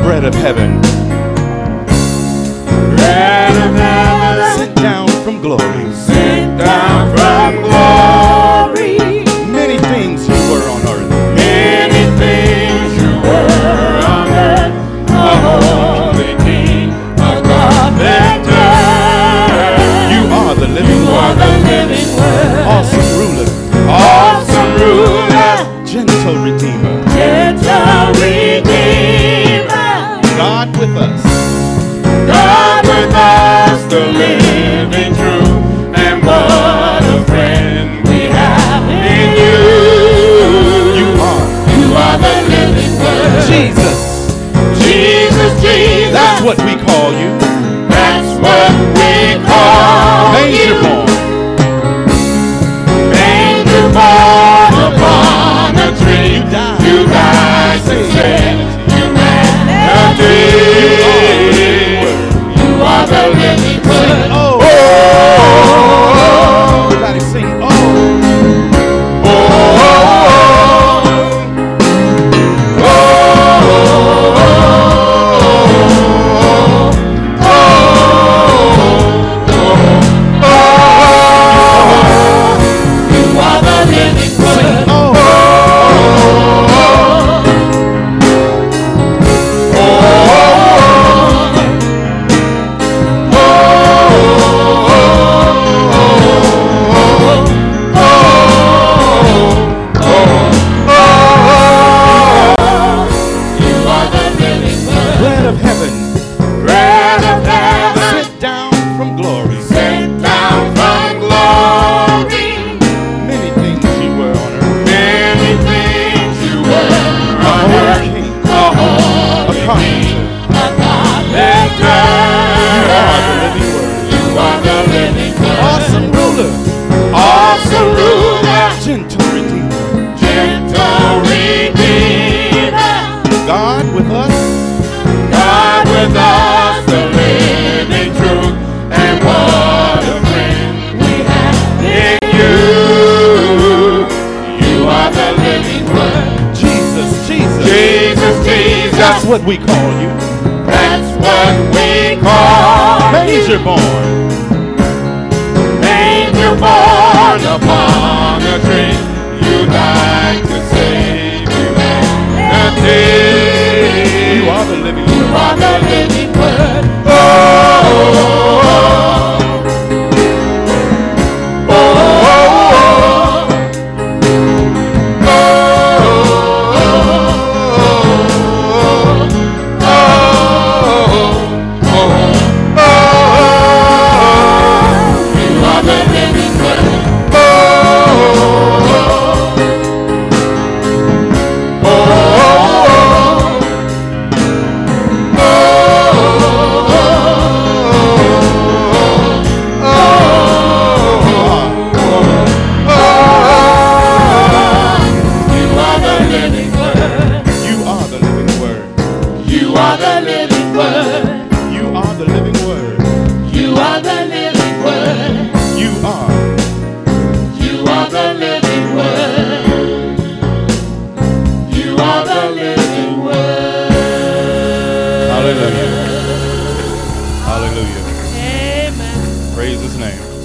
bread of heaven, bread of heaven, sent down from glory. sent down from glory. Many things you were on earth, Many things you were on earth, a holy king, a God that does. you are the living You are word, the living word, awesome ruler, awesome ruler, gentle redeemer, gentle redeemer, God with us, God with us, the living truth, and what a friend we have in you. you are You are the living word, Jesus. Jesus, Jesus. That's what we call you. That's what we call Manger you. born, Manger born upon a tree. You died. You died to save humanity. You are the living word. oh, Oh, everybody sing, oh, oh, you are the living word. oh, bread of heaven, Bread of heaven, sent down from glory. sent down from glory. Many things you were on earth, Many things you were a on holy earth, king, a a holy carpenter. a God that You are the does. living word, You are the living word, awesome ruler, awesome ruler, gentle redeemer, gentle redeemer, God with us, God with us, the living truth, and what a friend we have in you. You are the living word, Jesus, Jesus. Jesus, Jesus. That's what we call you. That's what we call Manger you. born, Manger born upon a tree. You died to save humanity. you are the living You word. are the living word. Oh, oh, oh, you are the living word. You are the living word. You are the living word. You are the living word. You are the living word. You are. You are the living word. You are the living word. Hallelujah. Hallelujah. Amen. Praise his name.